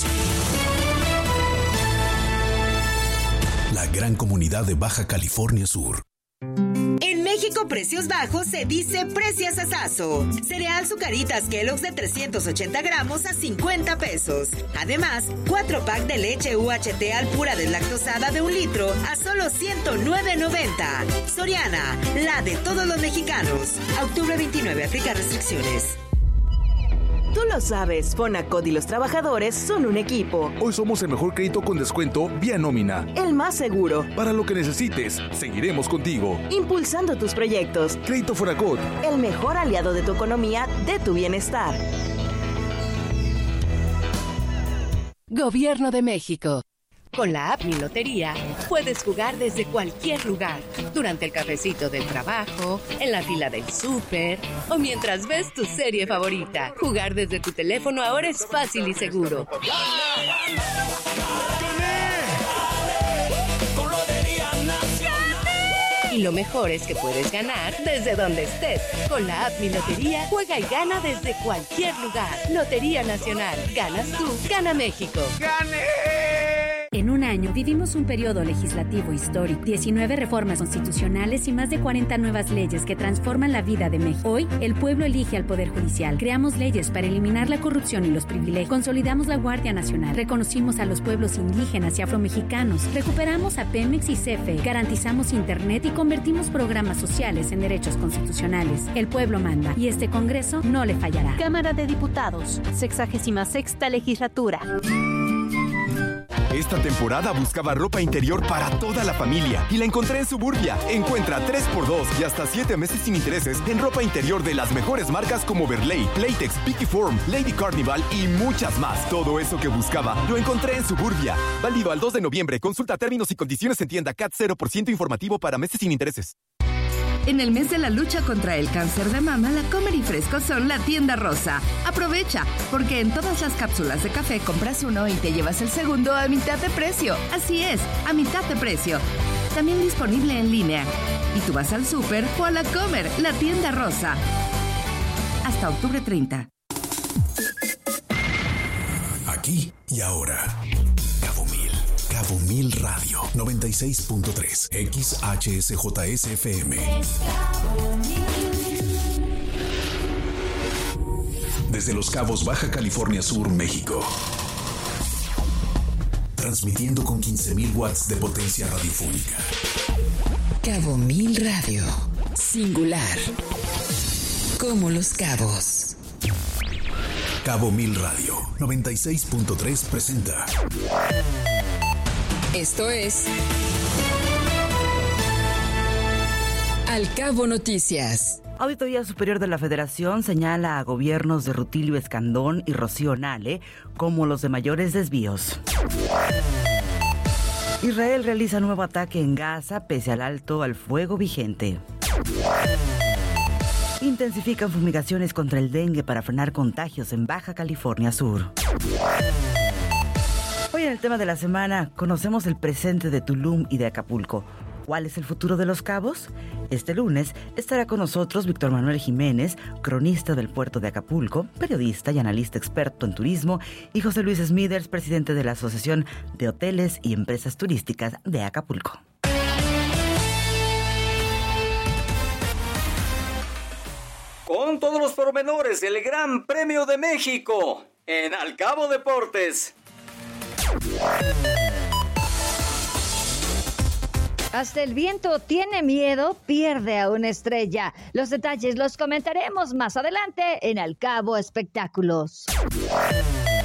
La gran comunidad de Baja California Sur. En México, Precios Bajos se dice Precias Asazo. Cereal Zucaritas Kellogg's de 380 gramos a 50 pesos. Además, 4 pack de leche UHT Alpura deslactosada de 1 litro a solo 109.90. Soriana, la de todos los mexicanos. A octubre 29, aplica restricciones. Tú lo sabes, Fonacot y los trabajadores son un equipo. Hoy somos el mejor crédito con descuento vía nómina. El más seguro. Para lo que necesites, seguiremos contigo. Impulsando tus proyectos. Crédito Fonacot. El mejor aliado de tu economía, de tu bienestar. Gobierno de México. Con la app Mi Lotería puedes jugar desde cualquier lugar, durante el cafecito del trabajo, en la fila del súper o mientras ves tu serie favorita. Jugar desde tu teléfono ahora es fácil y seguro. Y lo mejor es que puedes ganar desde donde estés. Con la app Mi Lotería, juega y gana desde cualquier lugar. Lotería Nacional. Ganas tú, gana México. ¡Gane! En un año vivimos un periodo legislativo histórico, 19 reformas constitucionales y más de 40 nuevas leyes que transforman la vida de México. Hoy, el pueblo elige al Poder Judicial. Creamos leyes para eliminar la corrupción y los privilegios. Consolidamos la Guardia Nacional. Reconocimos a los pueblos indígenas y afromexicanos. Recuperamos a Pemex y CFE. Garantizamos Internet y convertimos programas sociales en derechos constitucionales. El pueblo manda y este Congreso no le fallará. Cámara de Diputados, 66ª Legislatura. Esta temporada buscaba ropa interior para toda la familia y la encontré en Suburbia. Encuentra 3x2 y hasta 7 meses sin intereses en ropa interior de las mejores marcas como Verley, Playtex, Piquiform, Lady Carnival y muchas más. Todo eso que buscaba lo encontré en Suburbia. Válido al 2 de noviembre. Consulta términos y condiciones en tienda CAT 0% informativo para meses sin intereses. En el mes de la lucha contra el cáncer de mama, La Comer y Fresco son la tienda rosa. Aprovecha, porque en todas las cápsulas de café compras uno y te llevas el segundo a mitad de precio. Así es, a mitad de precio. También disponible en línea. Y tú vas al súper o a La Comer, la tienda rosa. Hasta octubre 30. Aquí y ahora. Cabo Mil Radio 96.3 XHSJSFM. Desde Los Cabos, Baja California Sur, México. Transmitiendo con 15.000 watts de potencia radiofónica. Cabo Mil Radio. Singular. Como Los Cabos. Cabo Mil Radio 96.3 presenta. Esto es Al Cabo Noticias. Auditoría Superior de la Federación señala a gobiernos de Rutilio Escandón y Rocío Nale como los de mayores desvíos. Israel realiza nuevo ataque en Gaza pese al alto al fuego vigente. Intensifican fumigaciones contra el dengue para frenar contagios en Baja California Sur. Hoy en el tema de la semana conocemos el presente de Tulum y de Acapulco. ¿Cuál es el futuro de Los Cabos? Este lunes estará con nosotros Víctor Manuel Jiménez, cronista del puerto de Acapulco, periodista y analista experto en turismo, y José Luis Smithers, presidente de la Asociación de Hoteles y Empresas Turísticas de Acapulco. Con todos los pormenores del Gran Premio de México en Al Cabo Deportes. Hasta el viento tiene miedo, pierde a una estrella. Los detalles los comentaremos más adelante en Al Cabo Espectáculos.